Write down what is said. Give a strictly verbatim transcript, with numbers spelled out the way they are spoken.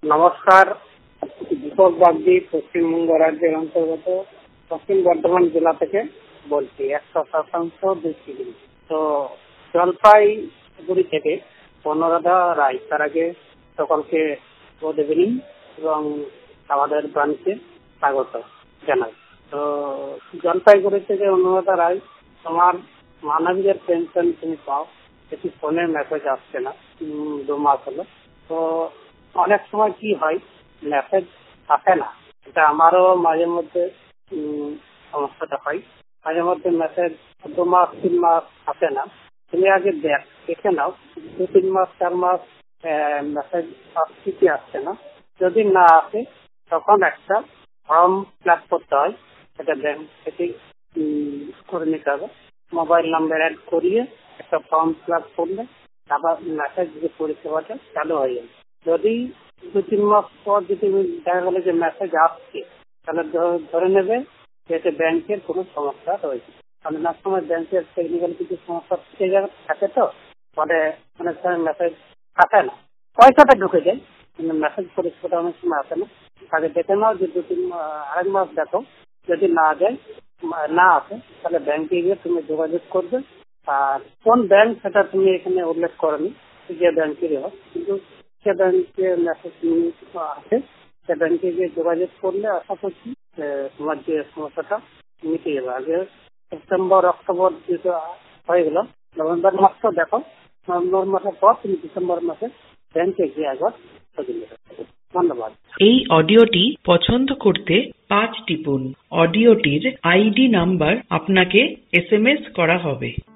নমস্কার। দীপক বাগদি পশ্চিমবঙ্গ রাজ্যের অন্তর্গত পশ্চিম বর্ধমান জেলা থেকে বলছি, একশো শতাংশ দৃষ্টিহীন। তো জলপাইগুড়ি থেকে অনুরাধা রায়, তার আগে সকলকে গুড ইভিনিং এবং আমাদের ব্রাঞ্চে স্বাগত জানাই। তো জলপাইগুড়ি থেকে অনুরাধা রায়, তোমার মানবীয় পেনশন তুমি পাও, এটি ফোনে মেসেজ আসছে না, দু মাস হলো। তো অনেক সময় কি হয়, মেসেজ আসে না। এটা আমারও মাঝে মধ্যে সমস্যাটা হয়। মাঝে মধ্যে মেসেজ দু মাস তিন মাস আসে না। তুমি আগে দেখ দেখে নাও, দু তিন মাস চার মাস মেসেজ আসছে কি আসছে না। যদি না আসে তখন একটা ফর্ম ফিল আপ করতে হয়, সেটা ব্যাংক থেকে করে নিতে হবে। মোবাইল নাম্বার অ্যাড করিয়ে একটা ফর্ম ফিল আপ করলে আবার মেসেজ যে পরিষেবাটা চালু হয়ে যাবে। যদি দু তিন মাস পর যদি দেখা গেল যে মেসেজ আসছে, তাহলে ধরে নেবে যে ব্যাংকের কোনো সমস্যা রয়েছে। কারণ না সময় ব্যাংকের টেকনিক্যাল কিছু সমস্যা থেকে যাবে থাকে, তো ফলে অনেক সময় মেসেজ আসে না। পয়সাটা ঢুকে যায় কিন্তু মেসেজ পরিষেবাটা অনেক সময় আসে না। আগে দেখে নাও যে দু তিন আড়াই মাস দেখো, যদি না যায় না আসে তাহলে ব্যাংকে গিয়ে তুমি যোগাযোগ করবে। আর কোন ব্যাংক সেটা তুমি এখানে উল্লেখ করনি, যে ব্যাংকেরই হোক, কিন্তু সে ব্যাংকে মেসেজ আছে, সে ব্যাংকে গিয়ে যোগাযোগ করলে আশা করছি তোমার যে সমস্যাটা মিটে যাবে। আগে সেপ্টেম্বর অক্টোবর যেটা হয়ে গেল, নভেম্বর মাসটা দেখো, নভেম্বর মাসের পর তুমি ডিসেম্বর মাসে ব্যাংকে গিয়ে একবার ধন্যবাদ। এই অডিওটি পছন্দ করতে পাঁচ টিপুন। অডিওটির আইডি নাম্বার আপনাকে এস এম এস করা হবে।